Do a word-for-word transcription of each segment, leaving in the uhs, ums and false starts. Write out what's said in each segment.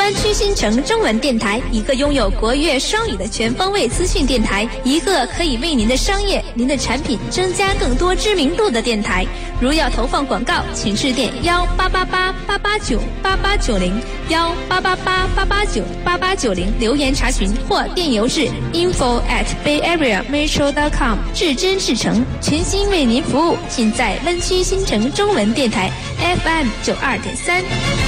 湾区新城中文电台，一个拥有国粤双语的全方位资讯电台，一个可以为您的商业、您的产品增加更多知名度的电台。如要投放广告，请致电幺八八八八八九八八九零幺八八八八八九八八九零留言查询，或电邮至 info at bay area metro dot com。至真至诚，全心为您服务，尽在湾区新城中文电台 F M 九二点三。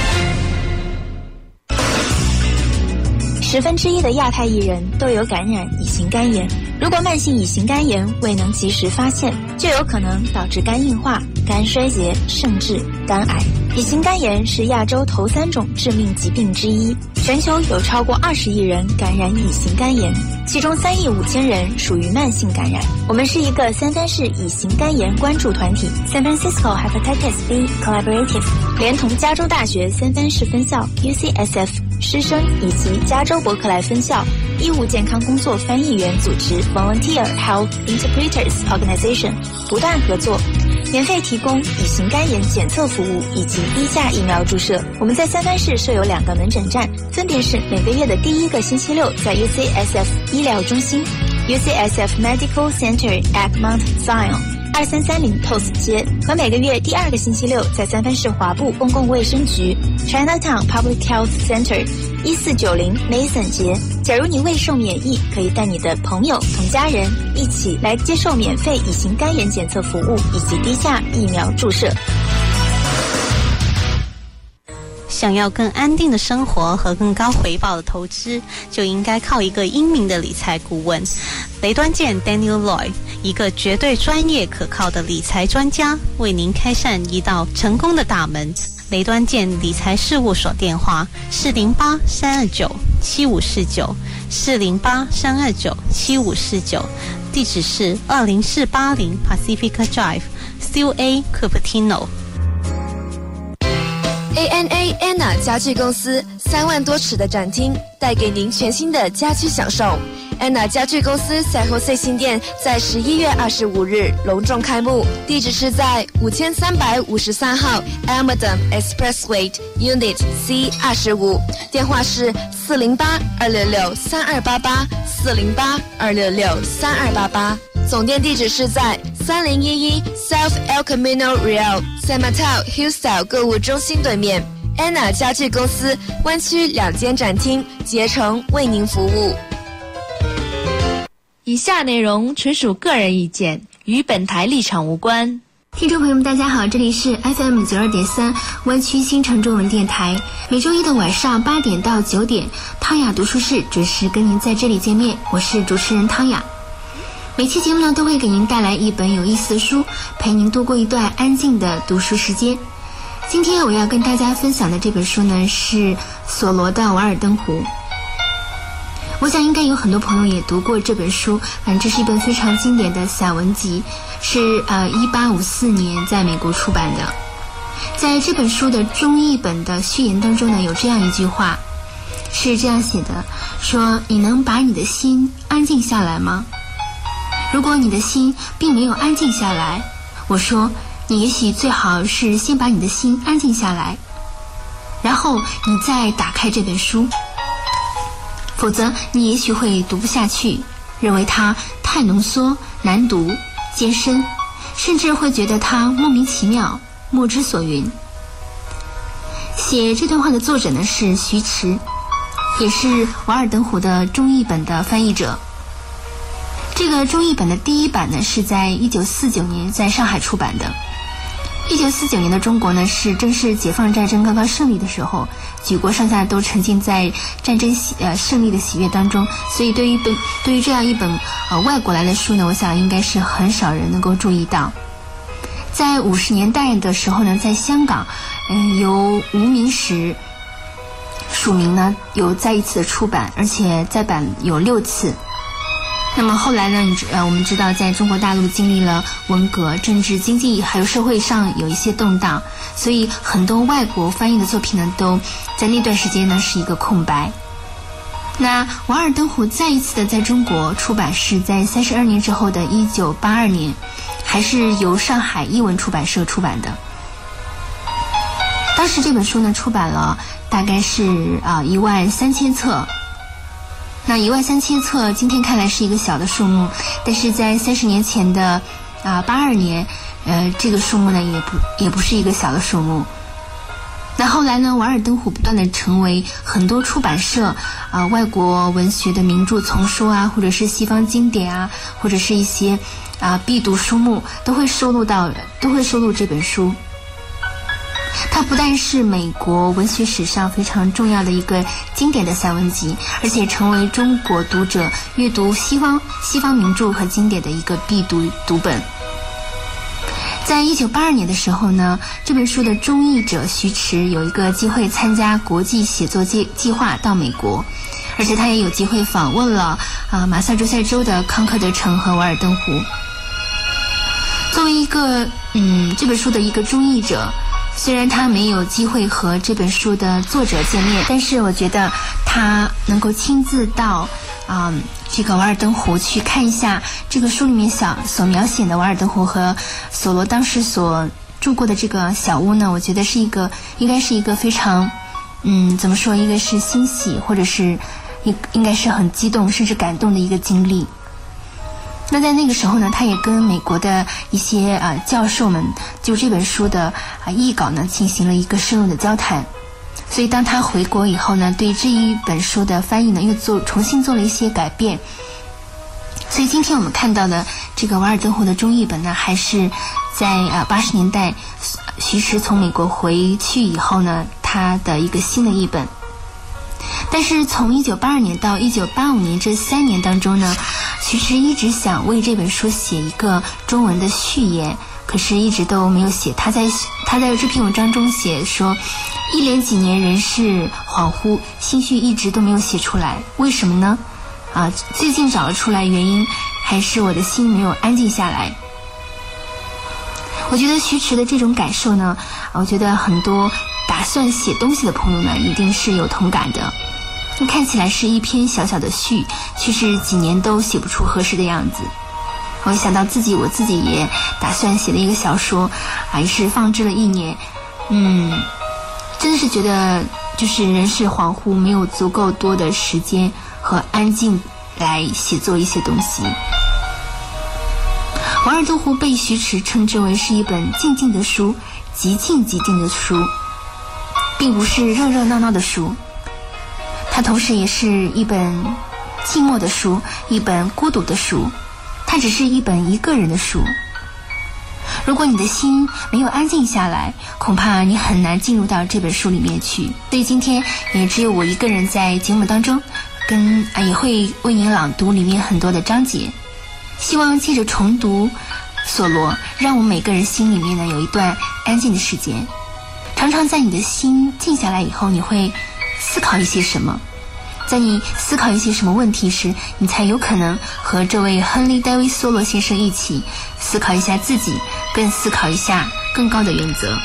十分之一的亚太艺人都有感染乙型肝炎，如果慢性乙型肝炎未能及时发现，就有可能导致肝硬化、肝衰竭，甚至肝癌。乙型肝炎是亚洲头三种致命疾病之一，全球有超过二十亿人感染乙型肝炎，其中三亿五千人属于慢性感染。我们是一个三藩市乙型肝炎关注团体 San Francisco Hepatitis B Collaborative， 连同加州大学三藩市分校 U C S F 师生以及加州伯克莱分校医务健康工作翻译员组织 Volunteer Health Interpreters Organization 不断合作，免费提供乙型肝炎检测服务以及低价疫苗注射。我们在三藩市设有两个门诊站，分别是每个月的第一个星期六在 U C S F 医疗中心 U C S F Medical Center at Mount Zion二三三零 Post 街，和每个月第二个星期六在三藩市华埠公共卫生局 Chinatown Public Health Center一四九零 Mason 街。假如你未受免疫，可以带你的朋友同家人一起来接受免费乙型肝炎检测服务以及低价疫苗注射。 想要更安定的生活和更高回报的投资，就应该靠一个英明的理财顾问。雷端健 Daniel Lloyd， 一个绝对专业可靠的理财专家，为您开善一道成功的大门。雷端健理财事务所电话四零八三二九七五四九四零八三二九七五四九，地址是二零四八零 Pacifica Drive Still A Cupertino。A N A Anna 家具公司三万多尺的展厅，带给您全新的家居享受。Anna 家具公司赛后 C 新店在十一月二十五日隆重开幕，地址是在五千三百五十三号 Almaden Expressway Unit C 二十五，电话是四零八二六六三二八八四零八二六六三二八八。总店地址是在三零一一 South El Camino Real San Mateo Hillstyle 购物中心对面。Anna 家具公司湾区两间展厅竭诚为您服务。 以下内容纯属个人意见，与本台立场无关。 听众朋友们大家好，这里是 F M 九二点三湾区新城中文电台，每周一的晚上八点到九点，汤雅读书室准时跟您在这里见面，我是主持人汤雅。每期节目呢都会给您带来一本有意思的书，陪您度过一段安静的读书时间。今天我要跟大家分享的这本书呢是索罗的《瓦尔登湖》。我想应该有很多朋友也读过这本书，反正这是一本非常经典的散文集，是呃一八五四年在美国出版的。在这本书的中译本的序言当中呢，有这样一句话，是这样写的，说你能把你的心安静下来吗？如果你的心并没有安静下来，我说你也许最好是先把你的心安静下来，然后你再打开这本书，否则你也许会读不下去，认为它太浓缩、难读、艰深，甚至会觉得它莫名其妙、莫之所云。写这段话的作者呢是徐迟，也是《瓦尔登湖》的中译本的翻译者。这个中译本的第一版呢是在一九四九年在上海出版的。一九四九年的中国呢是正是解放战争刚刚胜利的时候，举国上下都沉浸在战争喜呃胜利的喜悦当中，所以对于本对于这样一本呃外国来的书呢，我想应该是很少人能够注意到。在五十年代的时候呢，在香港，嗯、呃，由无名氏署名呢有再一次的出版，而且再版有六次。那么后来呢，呃，我们知道在中国大陆经历了文革、政治、经济还有社会上有一些动荡，所以很多外国翻译的作品呢，都在那段时间呢是一个空白。那《瓦尔登湖》再一次的在中国出版是在三十二年之后的一九八二年，还是由上海译文出版社出版的。 当时这本书呢出版了大概是啊一万三千册。那一万三千册今天看来是一个小的数目，但是在三十年前的啊八二年，呃这个数目呢也不也不是一个小的数目。那后来呢，瓦尔登湖不断的成为很多出版社啊外国文学的名著丛书啊，或者是西方经典啊，或者是一些啊必读书目都会收录到都会收录这本书。它不但是美国文学史上非常重要的一个经典的散文集，而且成为中国读者阅读西方西方名著和经典的一个必读读本。在一九八二年的时候呢，这本书的中译者徐迟有一个机会参加国际写作计计划到美国，而且他也有机会访问了啊马萨诸塞州的康克德城和瓦尔登湖。作为一个嗯这本书的一个中译者，虽然他没有机会和这本书的作者见面，但是我觉得他能够亲自到啊、嗯、这个瓦尔登湖去看一下这个书里面小所描写的瓦尔登湖和索罗当时所住过的这个小屋呢，我觉得是一个应该是一个非常嗯怎么说，一个是欣喜，或者是应应该是很激动甚至感动的一个经历。那在那个时候呢，他也跟美国的一些啊、呃、教授们就这本书的啊、呃、译稿呢进行了一个深入的交谈。所以当他回国以后呢，对这一本书的翻译呢又做重新做了一些改变。所以今天我们看到的这个瓦尔登湖的中译本呢，还是在啊八十年代徐迟从美国回去以后呢，他的一个新的译本。但是从一九八二年到一九八五年这三年当中呢，徐迟一直想为这本书写一个中文的序言，可是一直都没有写。他在他在这篇文章中写说，一连几年人事恍惚，心绪一直都没有写出来，为什么呢？啊，最近找了出来，原因还是我的心没有安静下来。我觉得徐迟的这种感受呢，我觉得很多打算写东西的朋友呢，一定是有同感的。看起来是一篇小小的序，却是几年都写不出合适的样子。我想到自己，我自己也打算写了一个小说，还是放置了一年。嗯，真的是觉得就是人事恍惚，没有足够多的时间和安静来写作一些东西。瓦尔登湖被徐迟称之为是一本静静的书，极静极静的书，并不是热热闹闹的书。它同时也是一本寂寞的书，一本孤独的书，它只是一本一个人的书。如果你的心没有安静下来，恐怕你很难进入到这本书里面去。所以今天也只有我一个人在节目当中跟啊也会为您朗读里面很多的章节，希望借着重读索罗，让我们每个人心里面呢有一段安静的时间。常常在你的心静下来以后，你会思考一些什么，在你思考一些什么问题时，你才有可能和这位亨利·戴维·梭罗先生一起思考一下自己，更思考一下更高的原则。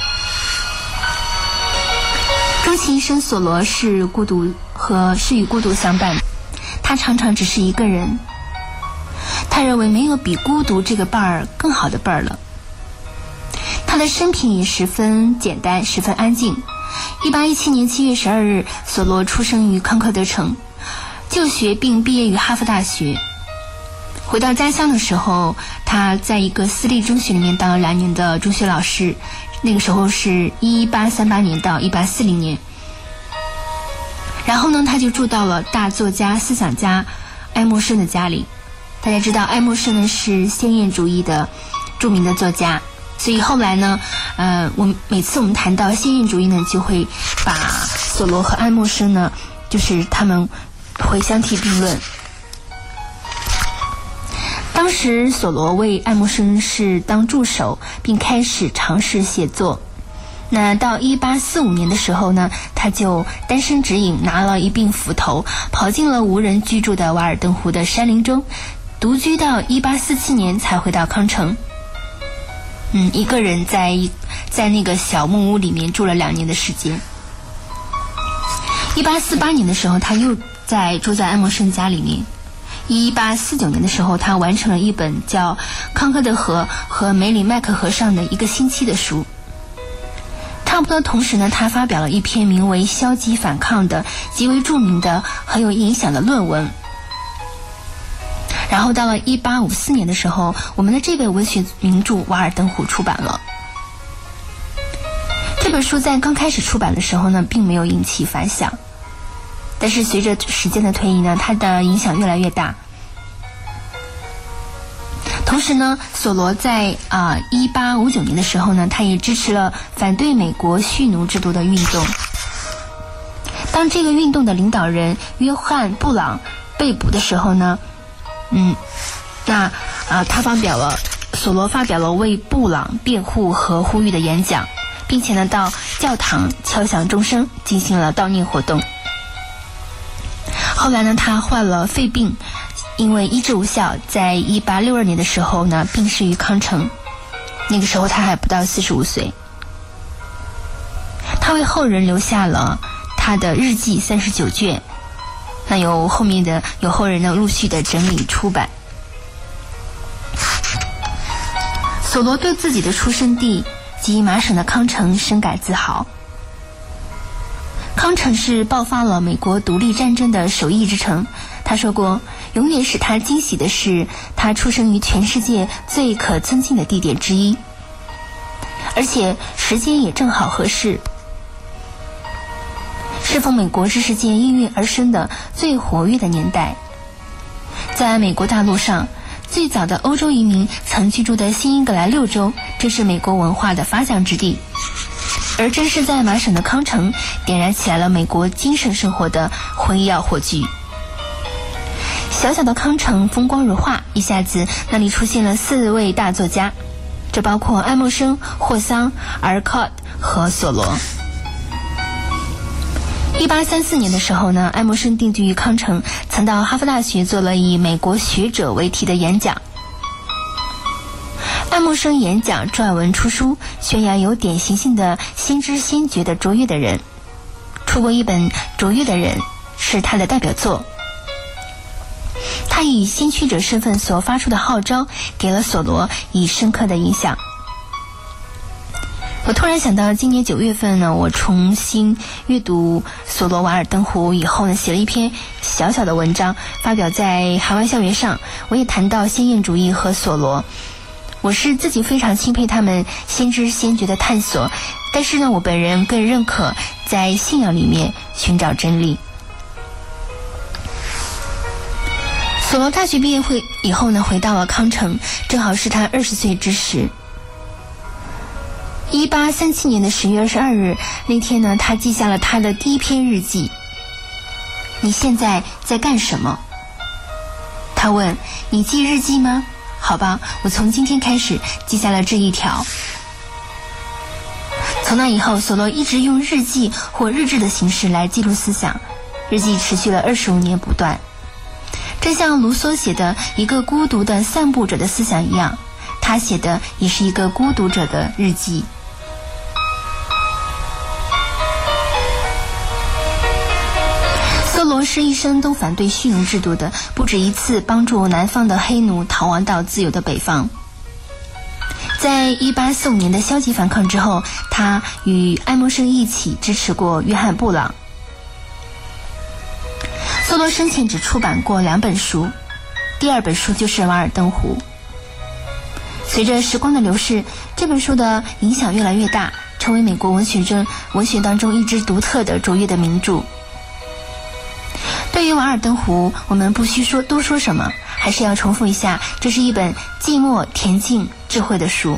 终其一生，索罗是孤独和是与孤独相伴，他常常只是一个人。他认为没有比孤独这个伴儿更好的伴儿了。他的生平也十分简单，十分安静。一八一七年七月十二日，索罗出生于康克德城，就学并毕业于哈佛大学。回到家乡的时候，他在一个私立中学里面当了两年的中学老师，那个时候是一八三八年到一八四零年。然后呢，他就住到了大作家、思想家爱默生的家里。大家知道，爱默生呢是先验主义的著名的作家，所以后来呢，呃，我每次我们谈到先验主义呢，就会把索罗和爱默生呢，就是他们会相提并论。当时索罗为爱默生是当助手，并开始尝试写作。那到一八四五年的时候呢，他就单身直饮，拿了一柄斧头，跑进了无人居住的瓦尔登湖的山林中，独居到一八四七年才回到康城。嗯，一个人在在那个小木屋里面住了两年的时间。一八四八年的时候，他又在住在爱默生家里面。一八四九年的时候，他完成了一本叫《康科德河和梅里麦克河上的一个星期》的书。 差不多同时呢，他发表了一篇名为《消极反抗》的极为著名的、很有影响的论文。然后到了一八五四年的时候，我们的这本文学名著《瓦尔登湖》出版了。这本书在刚开始出版的时候呢，并没有引起反响，但是随着时间的推移呢，它的影响越来越大。同时呢，索罗在啊一八五九年的时候呢，他也支持了反对美国蓄奴制度的运动。当这个运动的领导人约翰·布朗被捕的时候呢，嗯，那啊他发表了索罗发表了为布朗辩护和呼吁的演讲，并且呢到教堂敲响钟声，进行了悼念活动。后来呢，他患了肺病。因为医治无效，在一八六二年的时候呢，病逝于康城。那个时候他还不到四十五岁。他为后人留下了他的日记三十九卷，那有后面的有后人呢陆续的整理出版。索罗对自己的出生地及麻省的康城深感自豪。康城是爆发了美国独立战争的首义之城。他说过，永远使他惊喜的是，他出生于全世界最可尊敬的地点之一，而且时间也正好合适，适逢美国知识界应运而生的最活跃的年代。在美国大陆上，最早的欧洲移民曾居住的新英格兰六州，这是美国文化的发祥之地。而正是在麻省的康城，点燃起来了美国精神生活的辉耀火炬。小小的康城风光如画，一下子那里出现了四位大作家，这包括爱默生、霍桑、阿尔考特和索罗。一八三四年的时候呢，爱默生定居于康城，曾到哈佛大学做了以美国学者为题的演讲。爱默生演讲、撰文、出书，宣扬有典型性的先知先觉的卓越的人。出过一本《卓越的人》，是他的代表作。他以先驱者身份所发出的号召，给了索罗以深刻的影响。我突然想到，今年九月份呢，我重新阅读索罗《瓦尔登湖》以后呢，写了一篇小小的文章，发表在海外校园上。我也谈到先验主义和索罗。我是自己非常钦佩他们先知先觉的探索，但是呢，我本人更认可在信仰里面寻找真理。索罗大学毕业会以后呢，回到了康城，正好是他二十岁之时。一八三七年的十月二十二日那天呢，他记下了他的第一篇日记。你现在在干什么？他问。你记日记吗？好吧，我从今天开始记下了这一条。从那以后，索罗一直用日记或日志的形式来记录思想，日记持续了二十五年不断。正像卢梭写的一个孤独的散步者的思想一样，他写的也是一个孤独者的日记。索罗是一生都反对蓄奴制度的，不止一次帮助南方的黑奴逃亡到自由的北方。在一八四五年的消极反抗之后，他与爱默生一起支持过约翰·布朗。索罗生前只出版过两本书，第二本书就是《瓦尔登湖》。随着时光的流逝，这本书的影响越来越大，成为美国文学中文学当中一支独特的卓越的名著。对于《瓦尔登湖》，我们不需说多说什么，还是要重复一下，这是一本寂寞、恬静、智慧的书。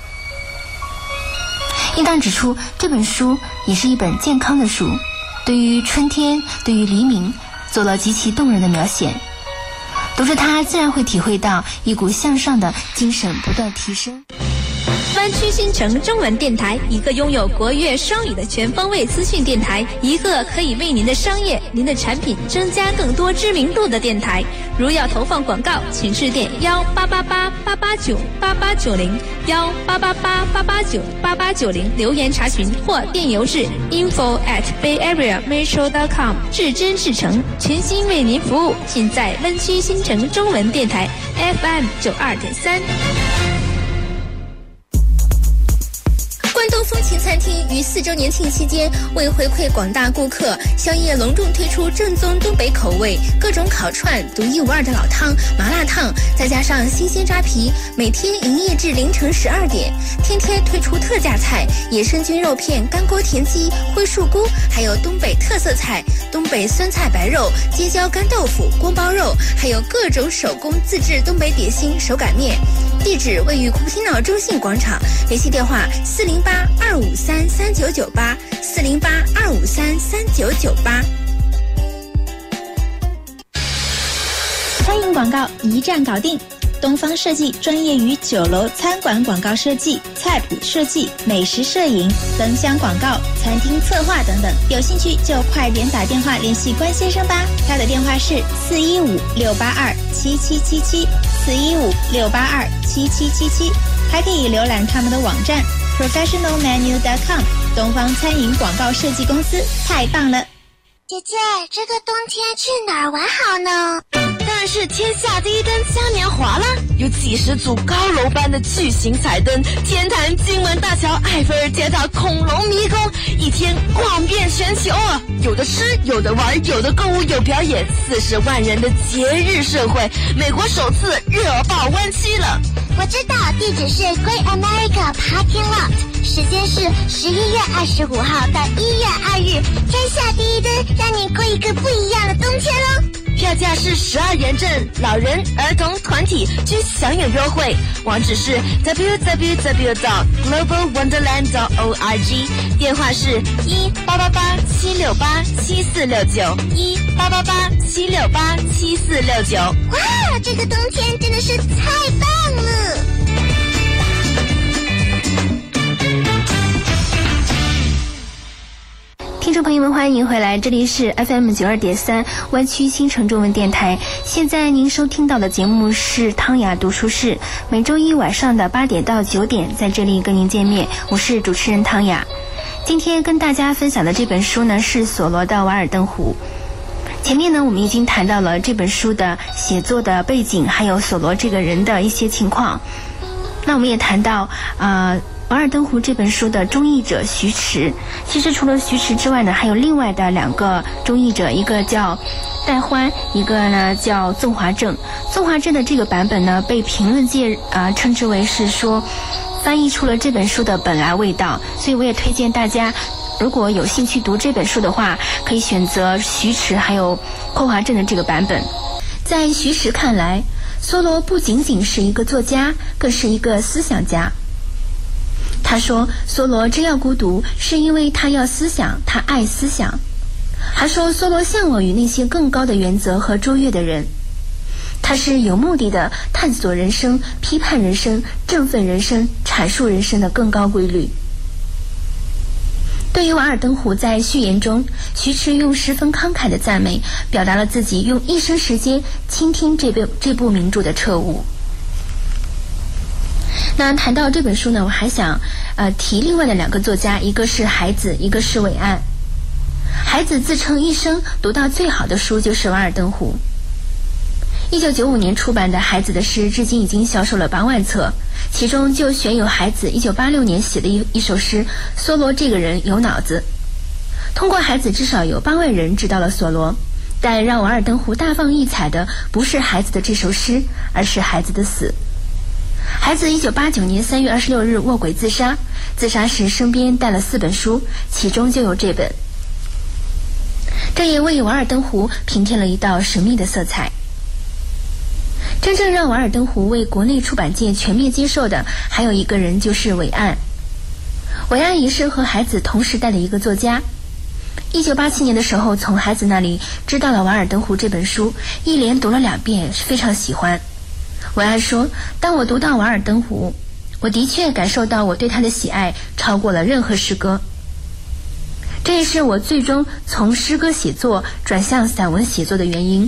应当指出，这本书也是一本健康的书，对于春天，对于黎明，做了极其动人的描写。读着它，自然会体会到一股向上的精神不断提升。 湾区新城中文电台，一个拥有国粤双语的全方位资讯电台，一个可以为您的商业、您的产品增加更多知名度的电台。如要投放广告，请致电幺八八八八八九八八九零幺八八八八八九八八九零留言查询，或电邮至 info at bayareametro dot com。至真至诚，全心为您服务，尽在湾区新城中文电台 F M 九二点三。关东高风情餐厅于四周年庆期间，为回馈广大顾客，宵夜隆重推出正宗东北口味，各种烤串、独一无二的老汤、麻辣烫，再加上新鲜扎皮，每天营业至凌晨十二点。天天推出特价菜，野生菌肉片、干锅田鸡、灰树菇，还有东北特色菜，东北酸菜白肉、街椒干豆腐、锅包肉，还有各种手工自制东北点心、手擀面。地址位于古平脑中信广场，联系电话四零八二五三三九九八四零八二五三三九九八。 餐饮广告一站搞定，东方设计专业于酒楼餐馆广告设计、菜谱设计、美食摄影、灯箱广告、餐厅策划等等。有兴趣就快点打电话联系关先生吧，他的电话是四一五六八二七七七七四一五六八二七七七七，还可以浏览他们的网站 professional menu dot com。 东方餐饮广告设计公司太棒了。 姐姐，这个冬天去哪儿玩好呢？ 当然是天下第一灯嘉年华啦！有几十组高楼般的巨型彩灯，天坛、金门大桥、埃菲尔铁塔、恐龙迷宫，一天逛遍全球啊！有的吃，有的玩，有的购物，有表演，四十万人的节日盛会，美国首次热爆湾区了。 我知道，地址是 Great America Parking Lot， 时间是十一月二十五号到一月二日，天下第一灯，让你过一个不一样的冬天哦。 票价是十二元正，老人、儿童、团体均享有优惠。网址是 w w w dot global wonderland dot org， 电话是一八八八七六八七四六九一八八八七六八七四六九。 哇，这个冬天真的是太棒了！ 听众朋友们，欢迎回来，这里是 F M 九二点三湾区新城中文电台。现在您收听到的节目是汤雅读书室，每周一晚上的八点到九点，在这里跟您见面，我是主持人汤雅。今天跟大家分享的这本书呢，是索罗的《瓦尔登湖》。前面呢，我们已经谈到了这本书的写作的背景，还有索罗这个人的一些情况。那我们也谈到呃《瓦尔登湖》这本书的中译者徐迟，其实除了徐迟之外呢，还有另外的两个中译者，一个叫戴欢，一个呢叫纵华正。纵华正的这个版本呢，被评论界啊、呃、称之为是说翻译出了这本书的本来味道，所以我也推荐大家，如果有兴趣读这本书的话，可以选择徐迟还有寇华正的这个版本。在徐迟看来，梭罗不仅仅是一个作家，更是一个思想家。他说，梭罗真要孤独，是因为他要思想，他爱思想。还说，梭罗向往于那些更高的原则和卓越的人。他是有目的的探索人生、批判人生、振奋人生、阐述人生的更高规律。对于《瓦尔登湖》在序言中，徐迟用十分慷慨的赞美，表达了自己用一生时间倾听这部这部名著的彻悟。那谈到这本书呢，我还想呃提另外的两个作家，一个是海子，一个是韦岸。海子自称一生读到最好的书就是《瓦尔登湖》。一九九五年出版的海子的诗，至今已经销售了八万册，其中就选有海子一九八六年写的一一首诗《梭罗这个人有脑子》。通过海子，至少有八万人知道了梭罗，但让《瓦尔登湖》大放异彩的不是海子的这首诗，而是海子的死。海子一九八九年三月二十六日卧轨自杀，自杀时身边带了四本书，其中就有这本。这也为《瓦尔登湖》平添了一道神秘的色彩。真正让《瓦尔登湖》为国内出版界全面接受的，还有一个人，就是韦岸。韦岸也是和海子同时代的一个作家。一九八七年的时候，从海子那里知道了《瓦尔登湖》这本书，一连读了两遍，非常喜欢。韦岸说，当我读到《瓦尔登湖》，我的确感受到我对他的喜爱超过了任何诗歌。这也是我最终从诗歌写作转向散文写作的原因。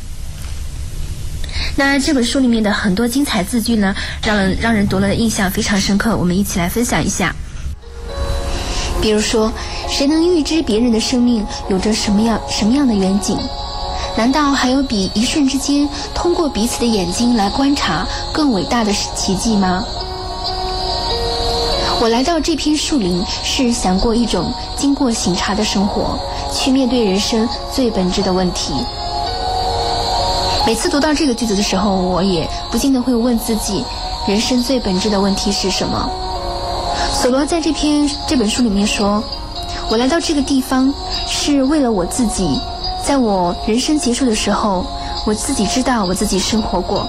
那这本书里面的很多精彩字句呢，让人让人读了的印象非常深刻，我们一起来分享一下。比如说，谁能预知别人的生命有着什么样什么样的远景？难道还有比一瞬之间通过彼此的眼睛来观察更伟大的奇迹吗？我我来到这片树林是想过一种经过省察的生活，去面对人生最本质的问题。每次读到这个句子的时候，我也不禁地会问自己，人生最本质的问题是什么？索罗在这篇这本书里面说，我来到这个地方是为了我自己，在我人生结束的时候，我自己知道我自己生活过。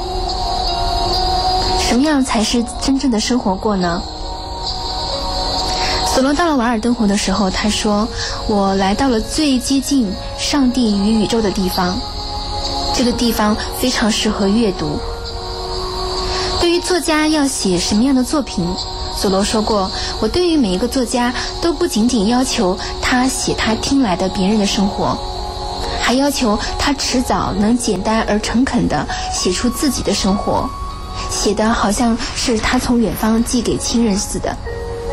什么样才是真正的生活过呢？索罗到了瓦尔登湖的时候，他说，我来到了最接近上帝与宇宙的地方，这个地方非常适合阅读。对于作家要写什么样的作品，索罗说过，我对于每一个作家都不仅仅要求他写他听来的别人的生活，还要求他迟早能简单而诚恳地写出自己的生活，写得好像是他从远方寄给亲人似的。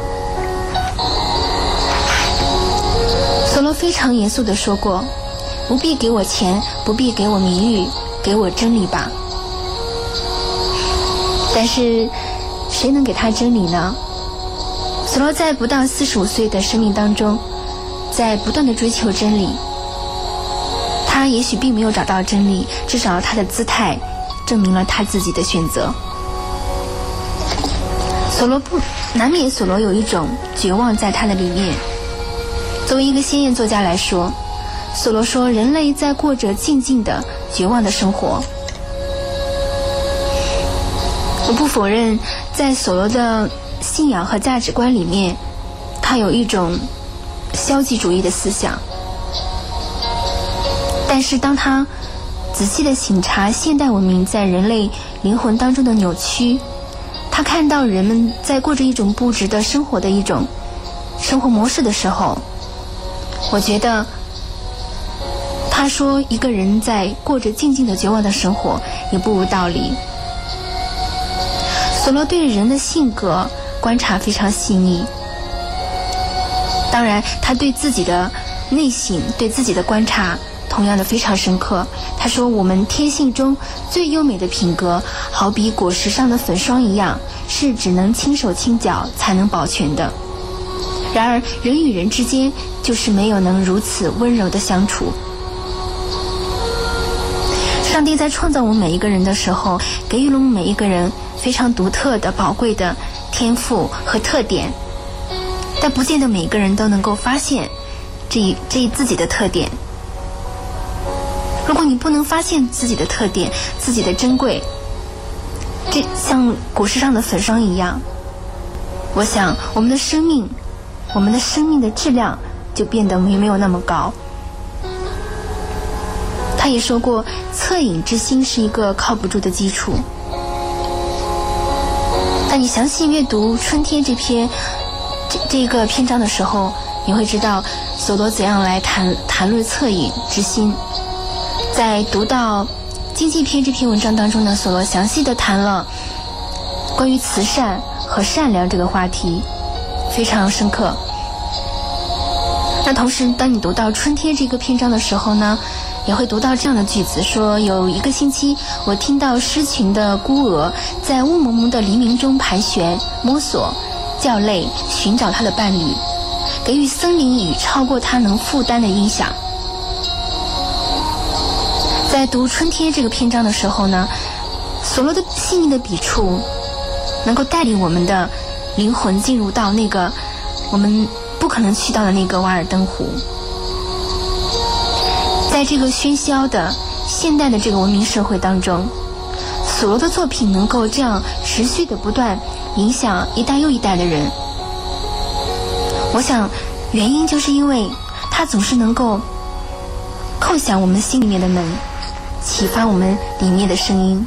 索罗非常严肃地说过，不必给我钱，不必给我名誉，给我真理吧。但是谁能给他真理呢？索罗在不到四十五岁的生命当中，在不断地追求真理。他也许并没有找到真理，至少他的姿态证明了他自己的选择。索罗不难免索罗有一种绝望在他的里面。作为一个先验作家来说，索罗说，人类在过着静静的绝望的生活。我不否认，在索罗的信仰和价值观里面，他有一种消极主义的思想。但是当他仔细地省察现代文明在人类灵魂当中的扭曲，他看到人们在过着一种不值得生活的一种生活模式的时候，我觉得他说一个人在过着静静的绝望的生活也不无道理。索罗对人的性格观察非常细腻，当然他对自己的内省对自己的观察同样的非常深刻。他说，我们天性中最优美的品格好比果实上的粉霜一样，是只能轻手轻脚才能保全的。然而人与人之间就是没有能如此温柔的相处。上帝在创造我们每一个人的时候，给予了我们每一个人非常独特的宝贵的天赋和特点，但不见得每个人都能够发现这一这一自己的特点。如果你不能发现自己的特点，自己的珍贵，这像果实上的粉霜一样，我想我们的生命我们的生命的质量就变得没没有那么高。他也说过，恻隐之心是一个靠不住的基础。但你详细阅读春天这篇这这个篇章的时候，你会知道索罗怎样来谈谈论恻隐之心。在读到经济篇这篇文章当中呢，索罗详细的谈了关于慈善和善良这个话题，非常深刻。那同时当你读到春天这个篇章的时候呢，也会读到这样的句子，说有一个星期，我听到狮群的孤鹅在雾蒙蒙的黎明中盘旋摸索叫累，寻找它的伴侣，给予森林雨超过它能负担的音响。在读春天这个篇章的时候呢，索罗的细腻的笔触能够带领我们的灵魂进入到那个我们不可能去到的那个瓦尔登湖。在这个喧嚣的现代的这个文明社会当中，索罗的作品能够这样持续的不断影响一代又一代的人，我想原因就是因为他总是能够叩响我们心里面的门，启发我们里面的声音。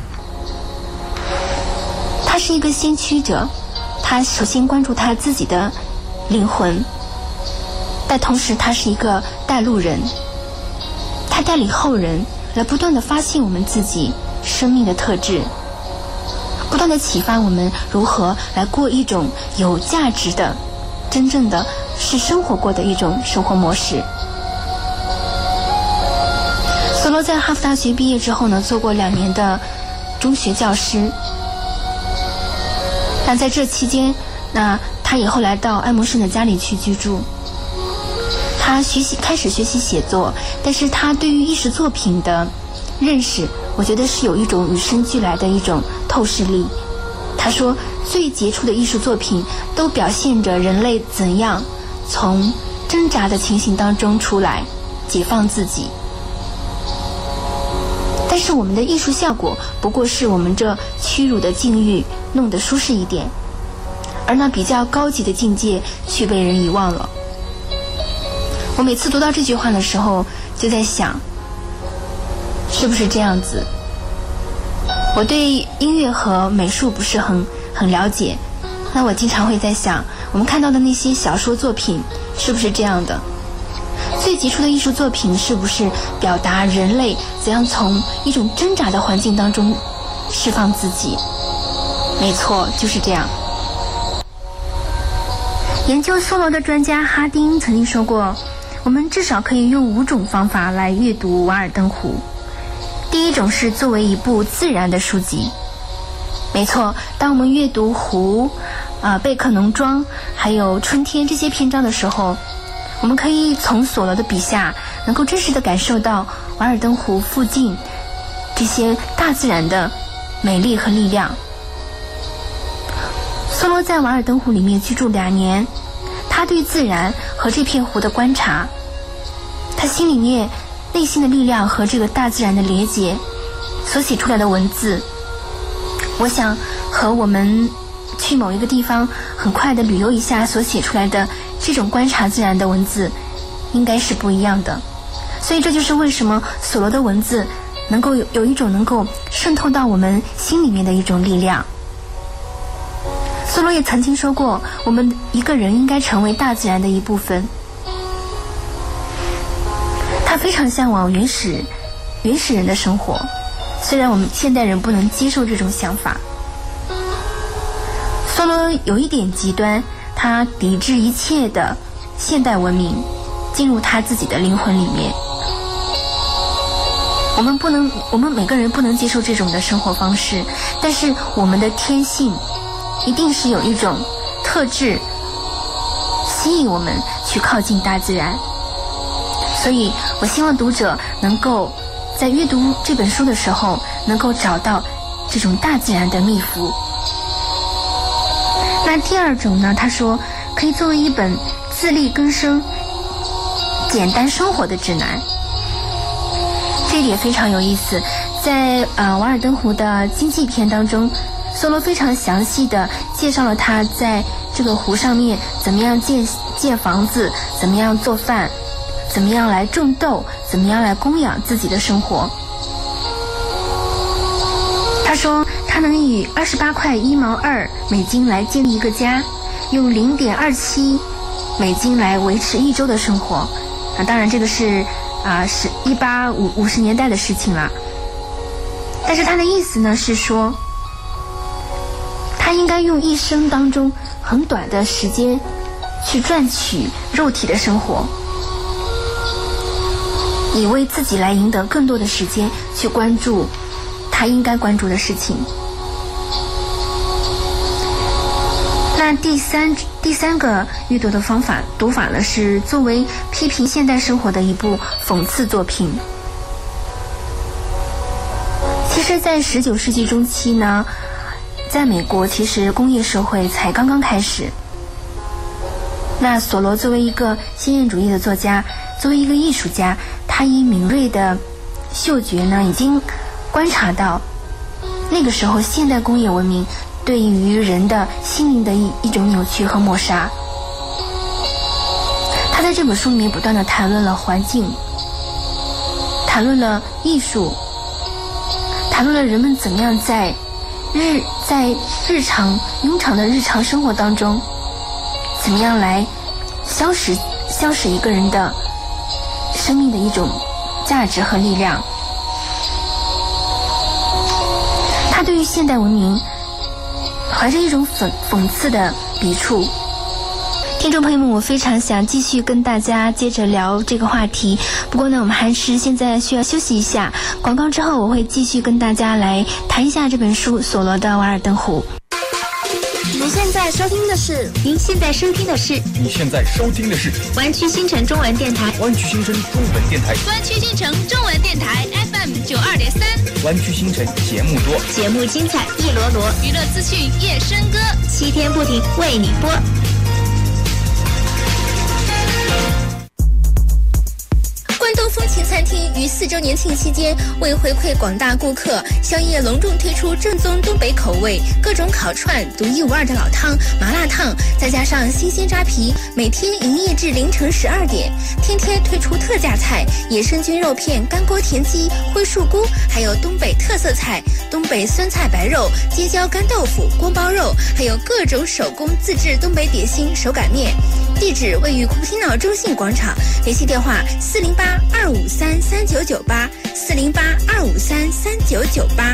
他是一个先驱者，他首先关注他自己的灵魂，但同时他是一个带路人，他带领后人来不断的发现我们自己生命的特质，不断的启发我们如何来过一种有价值的真正的是生活过的一种生活模式。索罗在哈佛大学毕业之后呢，做过两年的中学教师。那在这期间，那他以后来到爱默生的家里去居住。他学习开始学习写作，但是他对于艺术作品的认识，我觉得是有一种与生俱来的一种透视力。他说，最杰出的艺术作品都表现着人类怎样从挣扎的情形当中出来，解放自己。但是我们的艺术效果不过是我们这屈辱的境遇弄得舒适一点，而那比较高级的境界却被人遗忘了。我每次读到这句话的时候，就在想，是不是这样子？我对音乐和美术不是很很了解，那我经常会在想，我们看到的那些小说作品是不是这样的？最杰出的艺术作品是不是表达人类怎样从一种挣扎的环境当中释放自己？没错，就是这样。研究梭罗的专家哈丁曾经说过，我们至少可以用五种方法来阅读《瓦尔登湖》。第一种是作为一部自然的书籍。没错，当我们阅读《湖》、啊、呃、贝克农庄还有《春天》这些篇章的时候，我们可以从索罗的笔下能够真实地感受到瓦尔登湖附近这些大自然的美丽和力量。梭罗在瓦尔登湖里面居住两年，他对自然和这片湖的观察，他心里面内心的力量和这个大自然的连结所写出来的文字，我想和我们去某一个地方很快的旅游一下所写出来的这种观察自然的文字应该是不一样的。所以这就是为什么索罗的文字能够有有一种能够渗透到我们心里面的一种力量。梭罗也曾经说过，我们一个人应该成为大自然的一部分。他非常向往原始原始人的生活，虽然我们现代人不能接受这种想法。梭罗有一点极端，他抵制一切的现代文明进入他自己的灵魂里面。我们不能我们每个人不能接受这种的生活方式，但是我们的天性一定是有一种特质吸引我们去靠近大自然。所以我希望读者能够在阅读这本书的时候能够找到这种大自然的秘符。那第二种呢，他说可以作为一本自力更生简单生活的指南。这一点非常有意思，在呃瓦尔登湖的经济篇当中，梭罗非常详细的介绍了他在这个湖上面怎么样建建房子，怎么样做饭，怎么样来种豆，怎么样来供养自己的生活。他说他能以二十八块一毛二美金来建立一个家，用零点二七美金来维持一周的生活。啊，当然这个是啊是一八五五十年代的事情了。但是他的意思呢是说，他应该用一生当中很短的时间去赚取肉体的生活，以为自己来赢得更多的时间去关注他应该关注的事情。那第三第三个阅读的方法读法呢，是作为批评现代生活的一部讽刺作品。其实在十九世纪中期呢，在美国其实工业社会才刚刚开始。那索罗作为一个先验主义的作家，作为一个艺术家，他以敏锐的嗅觉呢，已经观察到那个时候现代工业文明对于人的心灵的一一种扭曲和抹杀。他在这本书里面不断地谈论了环境，谈论了艺术，谈论了人们怎么样在日在日常庸常的日常生活当中，怎么样来消蚀消蚀一个人的生命的一种价值和力量。他对于现代文明怀着一种讽讽刺的笔触。听众朋友们，我非常想继续跟大家接着聊这个话题，不过呢我们还是现在需要休息一下，广告之后我会继续跟大家来谈一下这本书索罗的《瓦尔登湖》。 您现在收听的是， 您现在收听的是， 你现在收听的是湾区新城中文电台， 湾区新城中文电台， 湾区新城中文电台 F M 九二点三， 湾区新城节目多， 节目精彩一罗罗， 娱乐资讯夜笙歌， 七天不停为你播。 关东风情餐厅于四周年庆期间，为回馈广大顾客，宵夜隆重推出正宗东北口味，各种烤串、独一无二的老汤、麻辣烫，再加上新鲜扎皮，每天营业至凌晨十二点。天天推出特价菜，野生菌肉片、干锅田鸡、灰树菇，还有东北特色菜，东北酸菜白肉、街椒干豆腐、锅包肉，还有各种手工自制东北点心、手擀面。地址位于古皮脑中信广场，联系电话四零八二五三三九九八四零八二五三三九九八。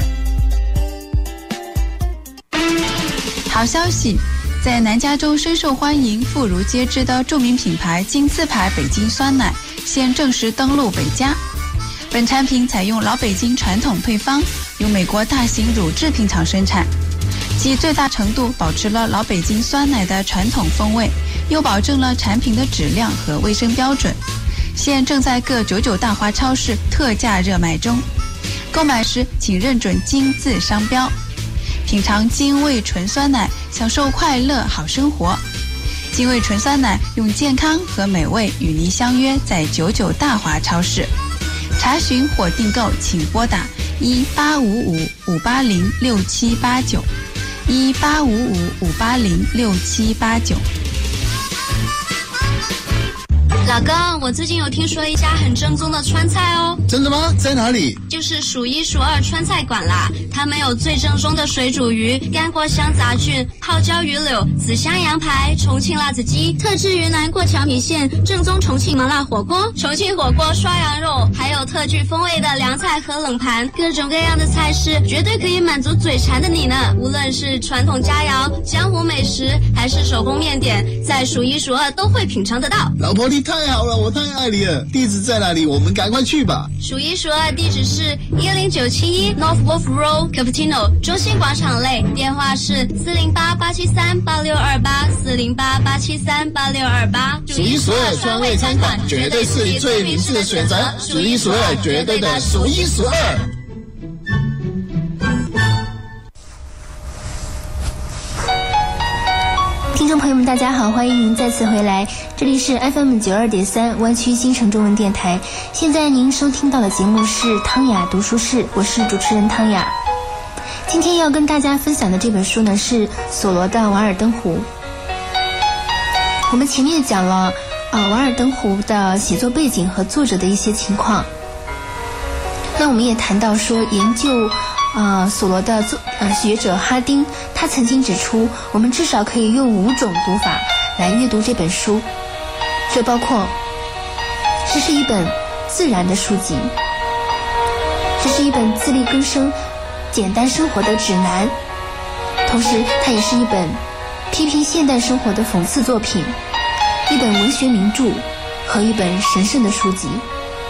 好消息，在南加州深受欢迎、妇孺皆知的著名品牌金字牌北京酸奶现正式登陆北加。本产品采用老北京传统配方，由美国大型乳制品厂生产，既最大程度保持了老北京酸奶的传统风味，又保证了产品的质量和卫生标准。现正在各九九大华超市特价热卖中，购买时请认准金字商标。品尝金味纯酸奶，享受快乐好生活。金味纯酸奶用健康和美味与您相约在九九大华超市。查询或订购请拨打一八五五五八零六七八九一八五五五八零六七八九。 老公，我最近有听说一家很正宗的川菜哦。 真的吗？在哪里？ 就是数一数二川菜馆啦。他们有最正宗的水煮鱼、干锅香杂菌、泡椒鱼柳、紫香羊排、重庆辣子鸡、特制云南过桥米线、正宗重庆麻辣火锅、重庆火锅刷羊肉，还有特具风味的凉菜和冷盘，各种各样的菜式，绝对可以满足嘴馋的你呢。无论是传统佳肴、江湖美食，还是手工面点，在数一数二都会品尝得到。 老婆，你太好了，我太爱你了。地址在哪里？我们赶快去吧。 数一数二地址是一零九七一 North Wolf Road Cupertino 中心广场内，电话是四零八八七三八六二八四零八八七三八六二八。 数一数二川味餐馆，绝对是你最明智的选择。数一数二，绝对的数一数二。 听众朋友们大家好，欢迎您再次回来，这里是 F M 九二点三湾区新城中文电台。现在您收听到的节目是汤雅读书室，我是主持人汤雅。今天要跟大家分享的这本书呢是索罗的《瓦尔登湖》。我们前面讲了呃《瓦尔登湖》的写作背景和作者的一些情况，那我们也谈到说研究呃，索罗的呃学者哈丁，他曾经指出，我们至少可以用五种读法来阅读这本书，这包括，这是一本自然的书籍，这是一本自力更生、简单生活的指南，同时它也是一本批评现代生活的讽刺作品，一本文学名著和一本神圣的书籍。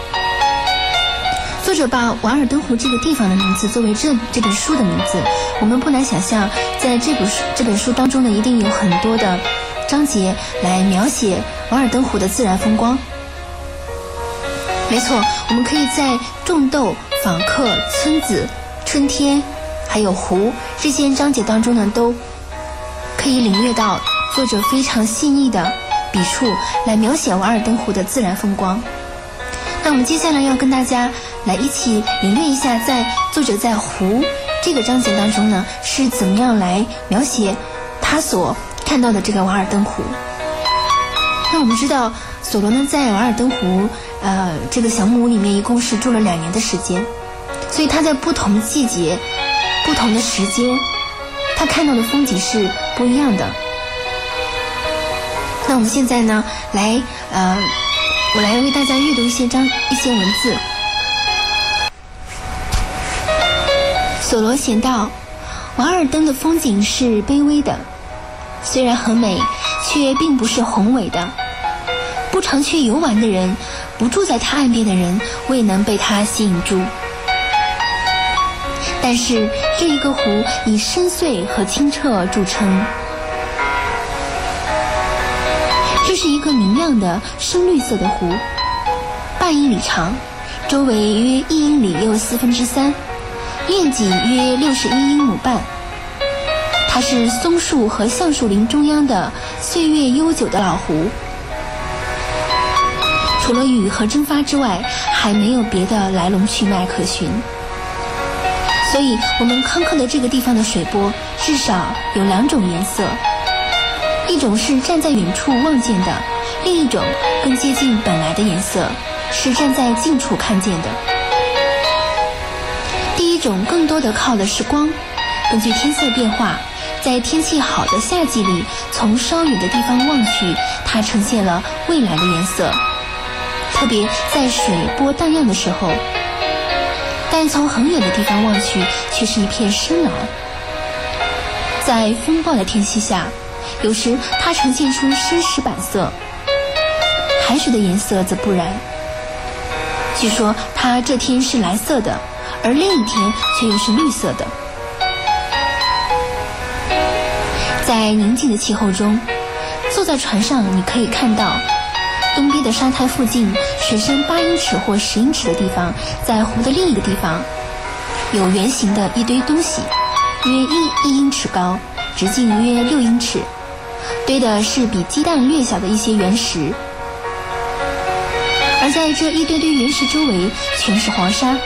作者把瓦尔登湖这个地方的名字作为这这本书的名字，我们不难想象，在这本书这本书当中呢，一定有很多的章节来描写瓦尔登湖的自然风光。没错，我们可以在种豆、访客、村子、春天，还有湖这些章节当中呢，都可以领略到作者非常细腻的笔触来描写瓦尔登湖的自然风光。那我们接下来要跟大家来一起领略一下，在作者在湖这个章节当中呢，是怎么样来描写他所看到的这个瓦尔登湖。那我们知道，索罗呢在瓦尔登湖呃这个小木屋里面一共是住了两年的时间，所以他在不同季节、不同的时间，他看到的风景是不一样的。那我们现在呢，来呃。我来为大家阅读一些章一些文字。索罗写道：瓦尔登的风景是卑微的，虽然很美，却并不是宏伟的。不常去游玩的人，不住在它岸边的人，未能被它吸引住。但是这一个湖以深邃和清澈著称， 这是一个明亮的深绿色的湖，半英里长，周围约一英里又四分之三，面积约六十一英亩半。它是松树和橡树林中央的岁月悠久的老湖，除了雨和蒸发之外，还没有别的来龙去脉可循。所以我们康克的这个地方的水波至少有两种颜色，一种是站在远处望见的，另一种更接近本来的颜色，是站在近处看见的。第一种更多的靠的是光，根据天色变化，在天气好的夏季里，从稍远的地方望去，它呈现了蔚蓝的颜色，特别在水波荡漾的时候。但从很远的地方望去，却是一片深蓝。在风暴的天气下，有时它呈现出深石板色，海水的颜色则不然。据说它这天是蓝色的，而另一天却又是绿色的。在宁静的气候中，坐在船上，你可以看到东边的沙滩附近，水深八英尺或十英尺的地方，在湖的另一个地方，有圆形的一堆东西，约一一英尺高，直径约六英尺，堆的是比鸡蛋略小的一些原石。而在这一堆堆原石周围，全是黄沙。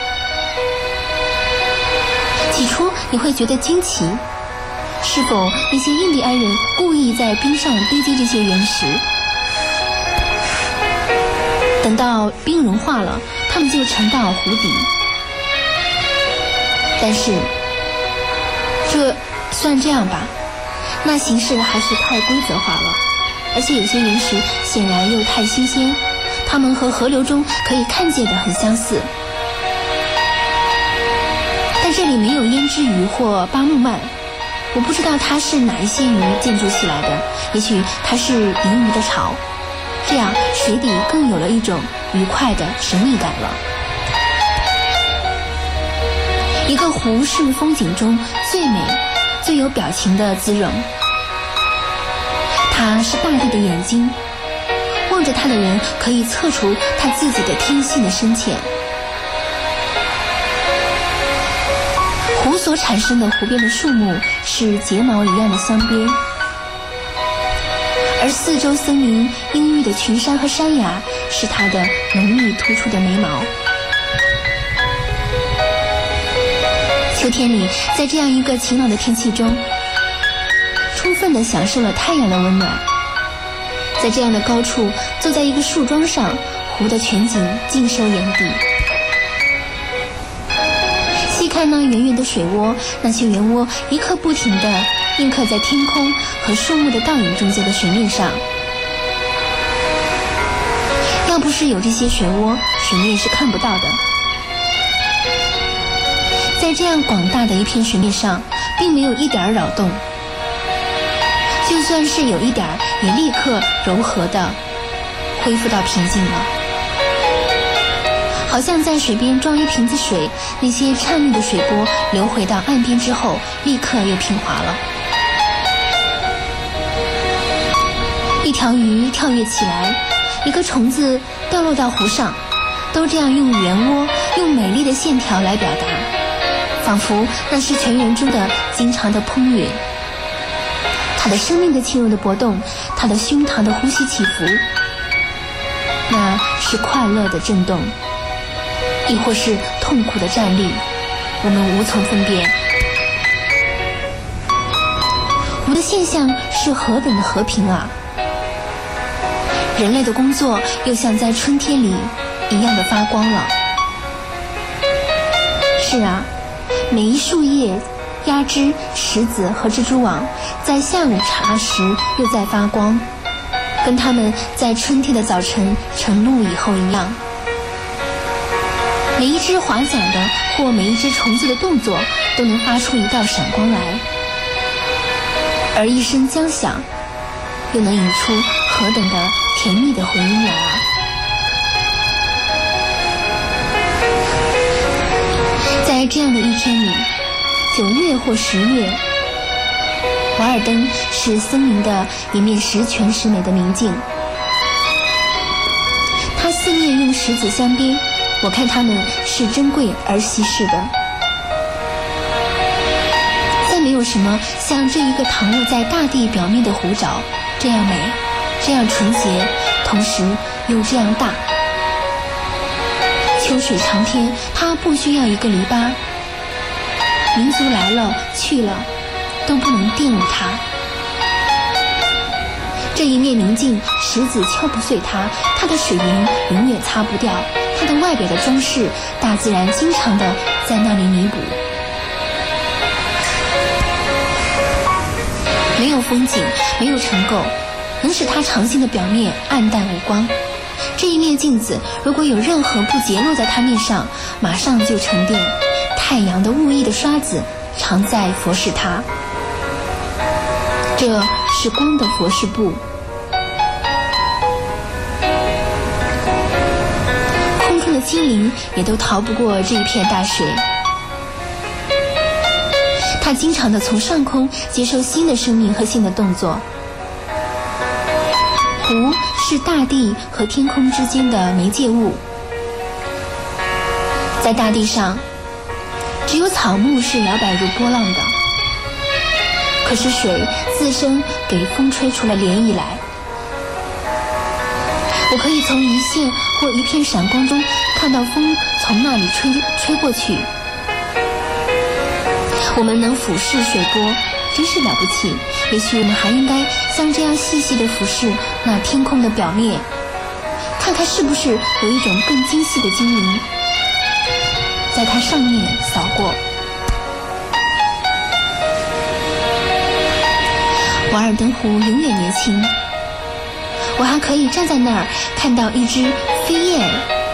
起初你会觉得惊奇，是否那些印第安人故意在冰上堆积这些原石？等到冰融化了，它们就沉到湖底。但是，这算这样吧，那形式还是太规则化了，而且有些原石显然又太新鲜，它们和河流中可以看见的很相似。但这里没有胭脂鱼或巴木鳗，我不知道它是哪一些鱼建筑起来的，也许它是银鱼的巢。这样水底更有了一种愉快的神秘感了。一个湖是风景中最美最有表情的姿容，它是大地的眼睛，望着它的人可以测出他自己的天性的深浅。湖所产生的湖边的树木是睫毛一样的镶边，而四周森林阴郁的群山和山崖是它的浓密突出的眉毛。秋天里，在这样一个晴朗的天气中，充分地享受了太阳的温暖。在这样的高处，坐在一个树桩上，湖的全景尽收眼底。细看那圆圆的水窝，那些圆窝一刻不停地印刻在天空和树木的倒影中间的水面上。要不是有这些漩涡，水面是看不到的。在这样广大的一片水面上，并没有一点扰动，就算是有一点，也立刻柔和地恢复到平静了。好像在水边装一瓶子水，那些颤绿的水波流回到岸边之后，立刻又平滑了。一条鱼跳跃起来，一个虫子掉落到湖上，都这样用圆窝，用美丽的线条来表达，仿佛那是泉源中的经常的烹饪。它的生命的气肉的搏动，它的胸膛的呼吸起伏，那是快乐的震动，亦或是痛苦的站立，我们无从分辨。湖的现象是何等的和平啊！人类的工作又像在春天里一样的发光了。是啊，每一树叶、鸦枝、石子和蜘蛛网在下午茶时又在发光，跟它们在春天的早晨晨露以后一样。每一只划桨的或每一只虫子的动作都能发出一道闪光来，而一声将响又能引出何等的甜蜜的回音来啊！在这样的一天里，九月或十月，瓦尔登是森林的一面十全十美的明镜， 同石子镶边，我看它们是珍贵而稀世的。再没有什么像这一个躺卧在大地表面的湖沼这样美，这样纯洁，同时又这样大。秋水长天，它不需要一个篱笆，民族来了去了都不能玷污它。这一面明镜，石子敲不碎它，它的水银永远擦不掉，它的外表的装饰，大自然经常的在那里弥补。没有风景，没有尘垢，能使它长形的表面暗淡无光。这一面镜子，如果有任何不洁落在它面上，马上就沉淀。太阳的雾翳的刷子常在佛事它，这是光的佛事布。空中的精灵也都逃不过这一片大水。它经常地从上空接受新的生命和新的动作。湖是大地和天空之间的媒介物，在大地上，只有草木是摇摆如波浪的，可是水自身给风吹出了涟漪来。我可以从一线或一片闪光中看到风从那里吹吹过去。我们能俯视水波，真是了不起。也许我们还应该像这样细细地俯视那天空的表面，看看是不是有一种更精细的精灵在它上面扫过。瓦尔登湖永远年轻，我还可以站在那儿看到一只飞燕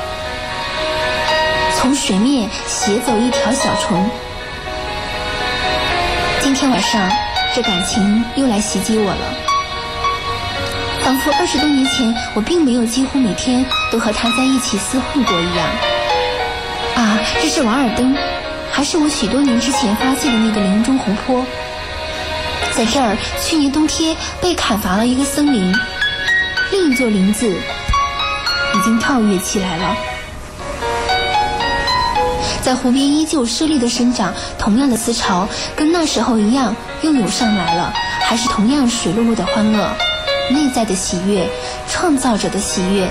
从水面携走一条小虫。今天晚上，这感情又来袭击我了，仿佛二十多年前我并没有几乎每天都和他在一起厮混过一样。啊，这是瓦尔登，还是我许多年之前发现的那个林中湖泊。在这儿，去年冬天被砍伐了一个森林，另一座林子已经跳跃起来了。在湖边依旧奢丽的生长，同样的思潮跟那时候一样又涌上来了，还是同样水漉漉的欢乐，内在的喜悦，创造者的喜悦。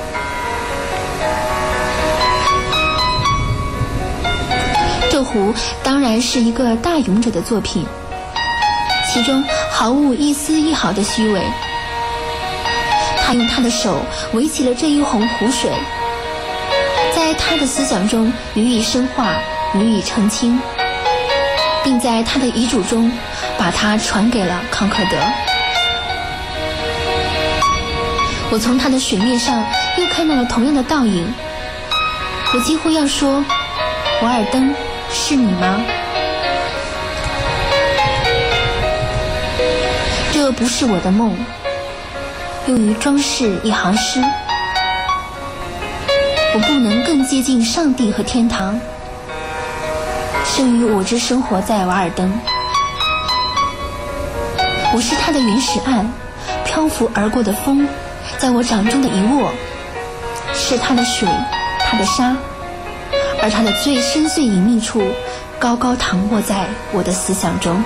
这湖当然是一个大勇者的作品，其中毫无一丝一毫的虚伪。他用他的手围起了这一泓湖水，在他的思想中予以深化，予以澄清，并在他的遗嘱中把它传给了康克德。我从他的水面上又看到了同样的倒影，我几乎要说，瓦尔登，是你吗？这不是我的梦，用于装饰一行诗。我不能更接近上帝和天堂，胜于我之生活在瓦尔登。我是它的原始岸，漂浮而过的风，在我掌中的一握，是它的水，它的沙，而它的最深邃隐秘处，高高躺卧在我的思想中。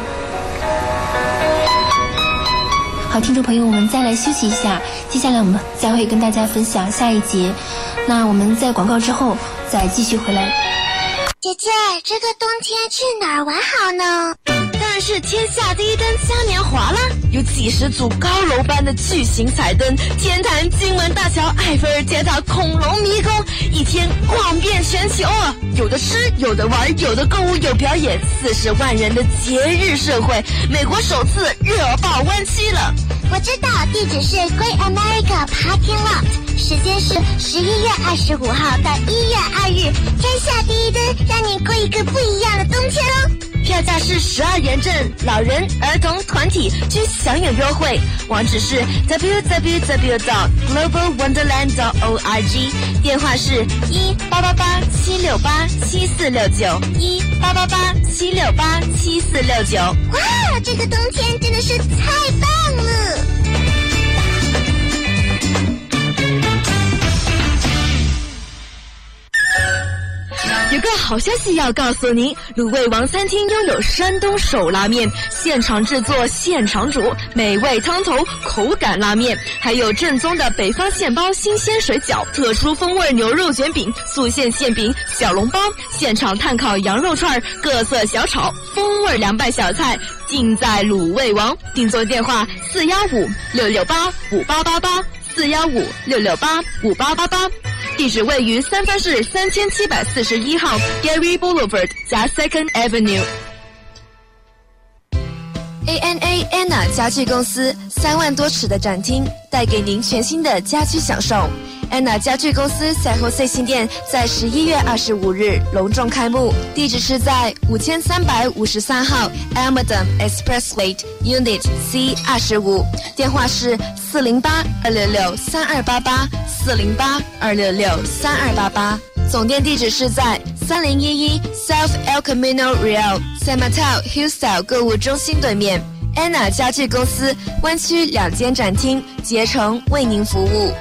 好，听众朋友，我们再来休息一下，接下来我们将会跟大家分享下一节。那我们在广告之后再继续回来。 姐姐，这个冬天去哪儿玩好呢？ 当然是天下第一灯嘉年华啦！有几十组高楼般的巨型彩灯，天坛、金门大桥、埃菲尔铁塔、恐龙迷宫，一天逛遍全球啊！有的吃，有的玩，有的购物，有表演，四十万人的节日盛会，美国首次热爆湾区了。 我知道，地址是 Great America Parking Lot， 时间是十一月二十五号到一月二日，天下第一灯，让你过一个不一样的冬天哦！ 票价是十二元正，老人、儿童、团体均享有优惠。网址是 w w w dot global wonderland dot org， 电话是一八八八七六八七四六九一八八八七六八七四六九。 哇，这个冬天真的是太棒了！ 有个好消息要告诉您，卤味王餐厅拥有山东手拉面，现场制作现场煮，美味汤头口感拉面，还有正宗的北方现包新鲜水饺，特殊风味牛肉卷饼，素馅馅饼，小笼包，现场炭烤羊肉串，各色小炒，风味凉拌小菜，尽在卤味王。订座电话四幺五六六八五八八八四幺五六六八五八八八。地址位于三藩市三千七百四十一号 Gary Boulevard 加 Second Avenue。A N A Anna 家具公司三万多尺的展厅，带给您全新的家居享受。安娜家具公司赛后 C 新店在十一月二十五日隆重开幕，地址是在五千三百五十三号 Almaden Expressway Unit C 二十五，电话是四零八二六六三二八八四零八二六六三二八八，总店地址是在三零一一 South El Camino Real San Mateo Hillstyle 购物中心对面。安娜家具公司湾区两间展厅竭诚为您服务。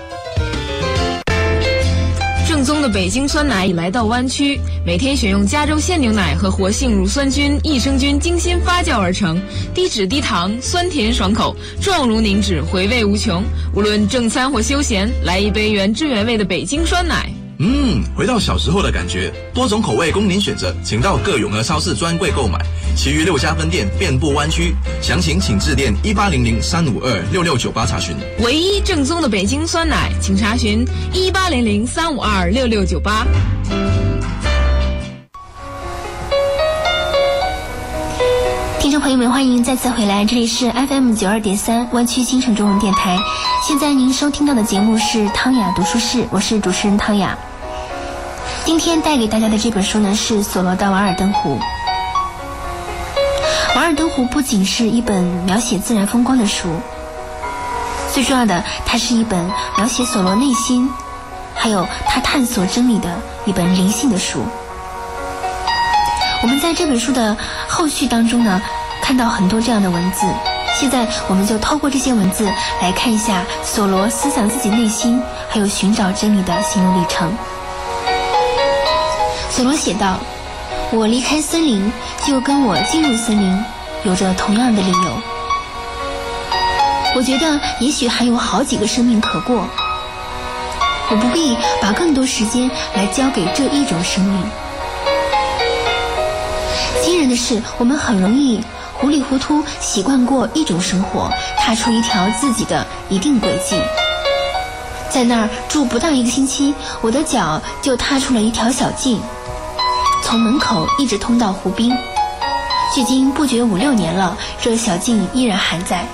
正宗的北京酸奶已来到湾区，每天选用加州鲜牛奶和活性乳酸菌、益生菌精心发酵而成，低脂低糖，酸甜爽口，状如凝脂，回味无穷。无论正餐或休闲，来一杯原汁原味的北京酸奶。 嗯，回到小时候的感觉，多种口味供您选择，请到各永和超市专柜购买。其余六家分店遍布湾区，详情请致电一八零零三五二六六九八查询。 唯一正宗的北京酸奶，请查询一八零零三五二六六九八。 听众朋友们，欢迎再次回来，这里是 F M 九二点三湾区新城中文电台。现在您收听到的节目是汤雅读书室，我是主持人汤雅。今天带给大家的这本书呢是索罗的《瓦尔登湖》。《瓦尔登湖》不仅是一本描写自然风光的书，最重要的，它是一本描写索罗内心，还有他探索真理的一本灵性的书。我们在这本书的后续当中呢，看到很多这样的文字。现在我们就透过这些文字来看一下索罗思想自己内心，还有寻找真理的心路历程。索罗写道：我离开森林，就跟我进入森林有着同样的理由。我觉得也许还有好几个生命可过，我不必把更多时间来交给这一种生命。惊人的是，我们很容易糊里糊涂习惯过一种生活，踏出一条自己的一定轨迹。在那儿住不到一个星期，我的脚就踏出了一条小径，从门口一直通到湖滨。距今不觉五六年了，这小径依然还在。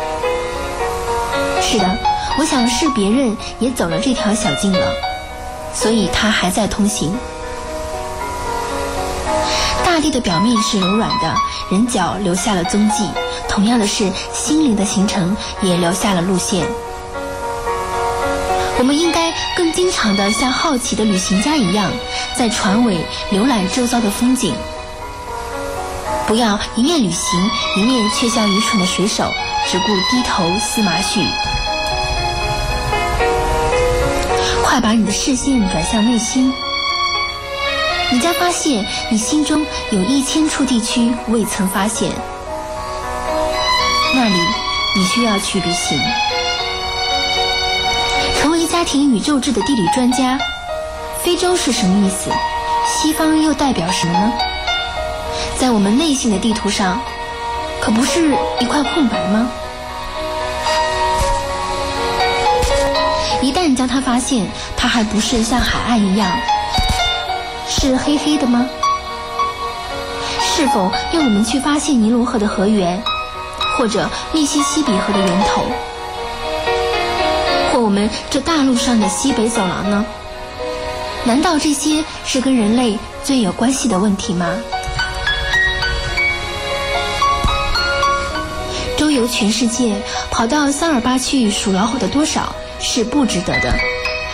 是的，我想是别人也走了这条小径了，所以它还在通行。大地的表面是柔软的，人脚留下了踪迹，同样的是，心灵的形成也留下了路线。我们应该更经常地像好奇的旅行家一样，在船尾浏览周遭的风景，不要一面旅行，一面却像愚蠢的水手，只顾低头思麻絮。快把你的视线转向内心，你将发现你心中有一千处地区未曾发现，那里你需要去旅行。成为家庭宇宙志的地理专家，非洲是什么意思？西方又代表什么呢？在我们内心的地图上，可不是一块空白吗？一旦将它发现，它还不是像海岸一样是黑黑的吗？是否要我们去发现尼罗河的河源，或者密西西比河的源头，或我们这大陆上的西北走廊呢？难道这些是跟人类最有关系的问题吗？周游全世界，跑到桑尔巴去数老虎的多少是不值得的，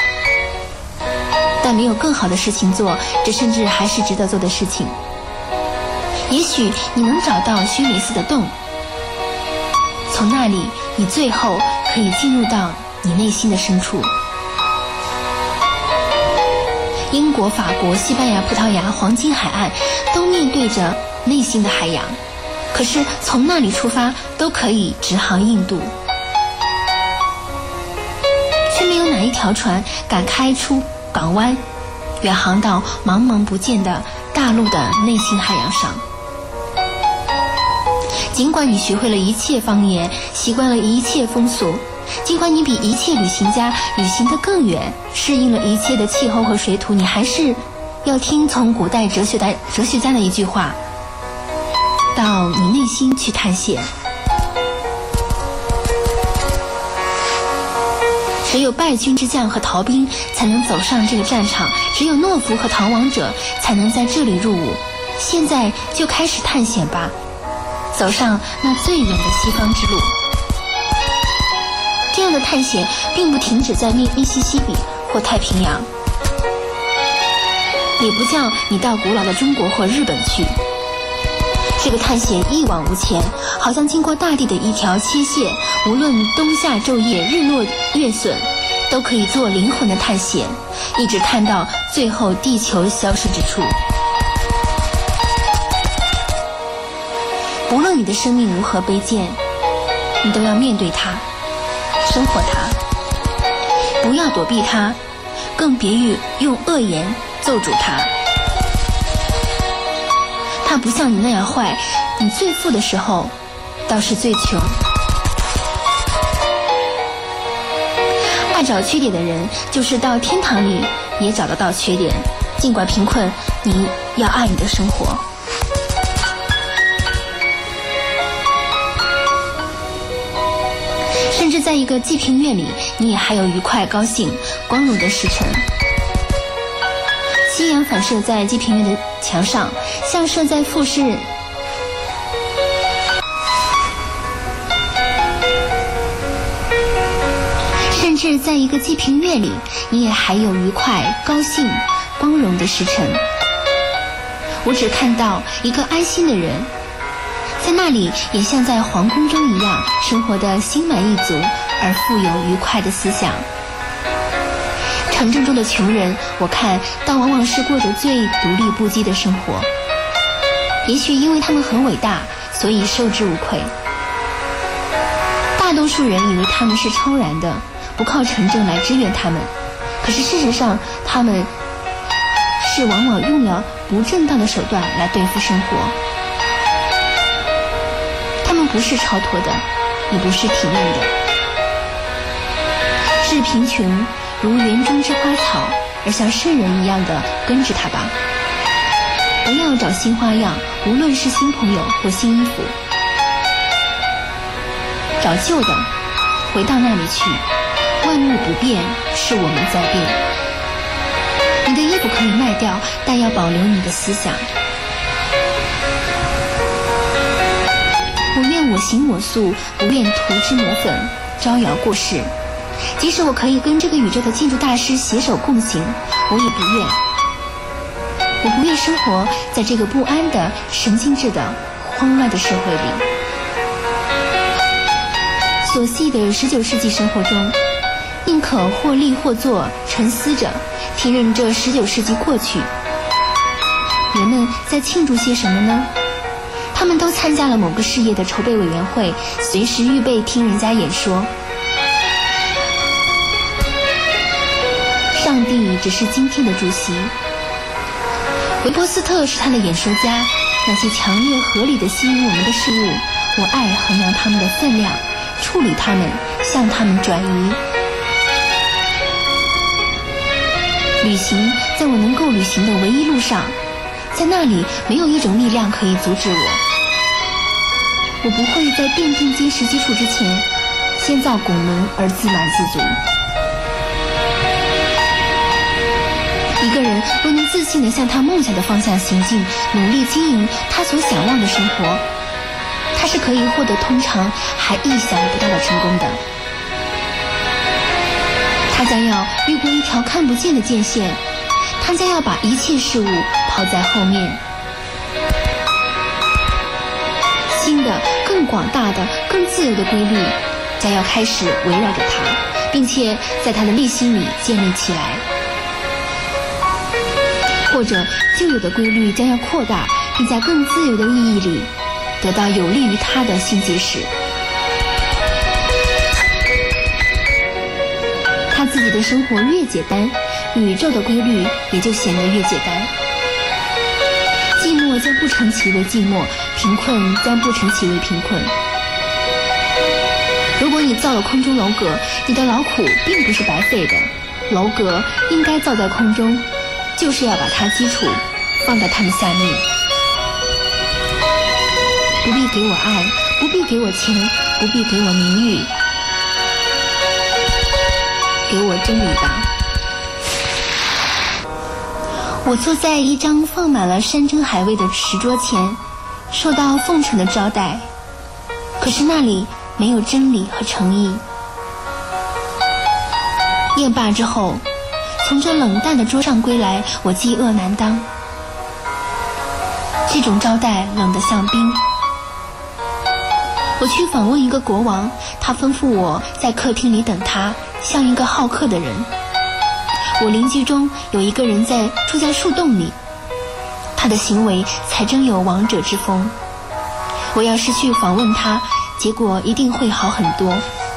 但没有更好的事情做，这甚至还是值得做的事情。也许你能找到须弥斯的洞，从那里你最后可以进入到你内心的深处。 英国、法国、西班牙、葡萄牙黄金海岸都面对着内心的海洋，可是从那里出发都可以直航印度，却没有哪一条船敢开出港湾，远航到茫茫不见的大陆的内心海洋上。尽管你学会了一切方言，习惯了一切风俗，尽管你比一切旅行家旅行得更远，适应了一切的气候和水土，你还是要听从古代哲学的哲学家的一句话，到你内心去探险。只有败军之将和逃兵才能走上这个战场，只有懦夫和逃亡者才能在这里入伍。现在就开始探险吧，走上那最远的西方之路。这样的探险并不停止在密密西西比或太平洋，也不叫你到古老的中国或日本去。这个探险一往无前，好像经过大地的一条切线，无论冬夏昼夜、日落月损，都可以做灵魂的探险，一直探到最后地球消失之处。无论你的生命如何卑贱，你都要面对它，生活它，不要躲避它，更别于用恶言咒诅它。它不像你那样坏，你最富的时候倒是最穷。爱找缺点的人，就是到天堂里也找得到缺点。尽管贫困，你要爱你的生活。甚至在一个济贫院里，你也还有愉快、高兴、光荣的时辰。夕阳反射在济贫院的墙上，像射在富士。甚至在一个济贫院里，你也还有愉快、高兴、光荣的时辰。我只看到一个安心的人，在那里也像在皇宫中一样，生活得心满意足而富有愉快的思想。城镇中的穷人，我看倒往往是过着最独立不羁的生活。也许因为他们很伟大，所以受之无愧。大多数人以为他们是超然的，不靠城镇来支援他们，可是事实上他们是往往用了不正当的手段来对付生活。他们不是超脱的，也不是体面的。致贫穷如园中之花草，而像圣人一样的跟着他吧。不要找新花样，无论是新朋友或新衣服，找旧的，回到那里去。万物不变，是我们在变。你的衣服可以卖掉，但要保留你的思想。我愿我行我素，不愿涂脂抹粉，招摇过市。即使我可以跟这个宇宙的建筑大师携手共行，我也不愿。我不愿生活在这个不安的、神经质的、慌乱的社会里。琐细的十九世纪生活中，宁可或立或坐，沉思着，听任这十九世纪过去。人们在庆祝些什么呢？他们都参加了某个事业的筹备委员会，随时预备听人家演说。上帝只是今天的主席，维波斯特是他的演说家。那些强烈合理的吸引我们的事物，我爱衡量他们的分量，处理他们，向他们转移。旅行在我能够旅行的唯一路上，在那里没有一种力量可以阻止我。我不会在奠定坚实基础之前，先造拱门而自满自足。一个人若能自信地向他梦想的方向行进，努力经营他所想望的生活，他是可以获得通常还意想不到的成功的。他将要越过一条看不见的界限，他将要把一切事物抛在后面。新的、更广大的、更自由的规律将要开始围绕着他，并且在他的内心里建立起来。 或者旧有的规律将要扩大，并在更自由的意义里得到有利于他的新结识。他自己的生活越简单，宇宙的规律也就显得越简单。寂寞将不成其为寂寞，贫困将不成其为贫困。如果你造了空中楼阁，你的劳苦并不是白费的。楼阁应该造在空中，就是要把它基础放在它们下面。不必给我爱，不必给我钱，不必给我名誉，给我真理吧。我坐在一张放满了山珍海味的石桌前，受到奉承的招待，可是那里没有真理和诚意。宴罢之后，从这冷淡的桌上归来，我饥饿难当。这种招待冷得像冰。我去访问一个国王，他吩咐我在客厅里等他，像一个好客的人。我邻居中有一个人在住在树洞里，他的行为才真有王者之风。我要是去访问他，结果一定会好很多。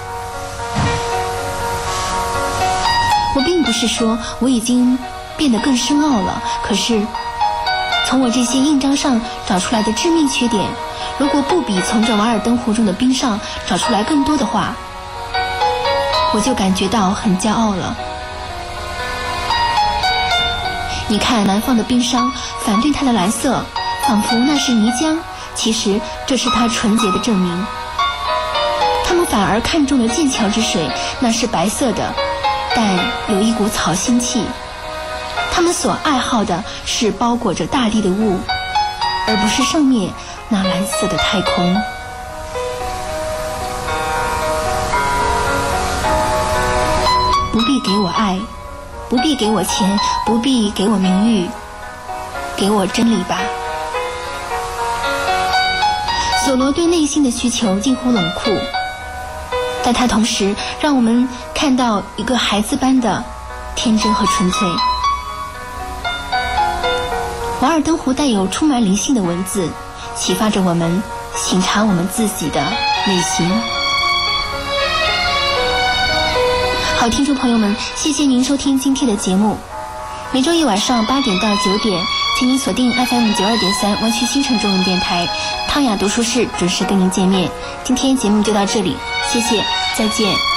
我并不是说我已经变得更深奥了，可是从我这些印章上找出来的致命缺点，如果不比从这瓦尔登湖中的冰上找出来更多的话，我就感觉到很骄傲了。你看南方的冰霜，反对它的蓝色，仿佛那是泥浆，其实这是它纯洁的证明。他们反而看中了剑桥之水，那是白色的，但有一股草腥气。他们所爱好的是包裹着大地的雾，而不是上面那蓝色的太空。不必给我爱，不必给我钱，不必给我名誉，给我真理吧。索罗对内心的需求近乎冷酷，但他同时让我们看到一个孩子般的天真和纯粹。瓦尔登湖带有充满灵性的文字，启发着我们省察我们自己的内心。好，听众朋友们，谢谢您收听今天的节目。每周一晚上八点到九点，请您锁定 F M 九二点三湾区新城中文电台，汤雅读书室准时跟您见面。今天节目就到这里，谢谢，再见。